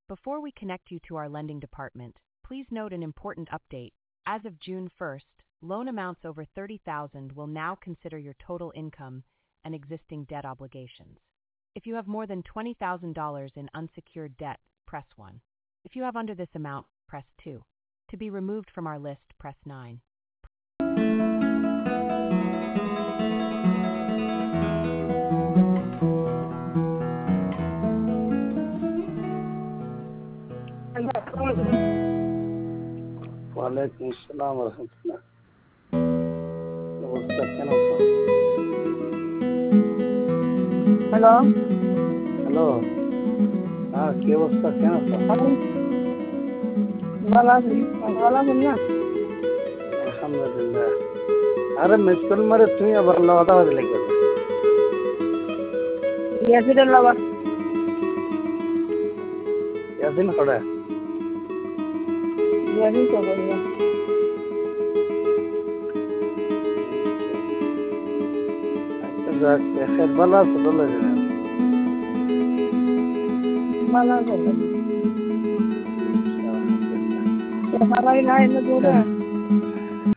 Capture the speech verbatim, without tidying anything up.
Before we connect you to our lending department, please note an important update. As of June first, loan amounts over thirty thousand dollars will now consider your total income and existing debt obligations. If you have more than twenty thousand dollars in unsecured debt, press one. If you have under this amount, press two. To be removed from our list, press nine. वालेकुम अस्सलाम वरहमतुल्लाह। अवस्था কেন? Hello hello, হ্যাঁ কি অবস্থা কেন? ভালো আছি, ভালো আছেন না? আলহামদুলিল্লাহ। আরে মিস কল মারে তুই আবার লওয়া দাওয়া দিলে কেন? ইয়াসিরের লাভার ইয়াসিন কড়া ইয়াসিন তো বলিয়া আচ্ছা যাক, খেত ভালো আছে তো লাগে না? ভালো আছে। আলহামদুলিল্লাহ। সবাই নাই না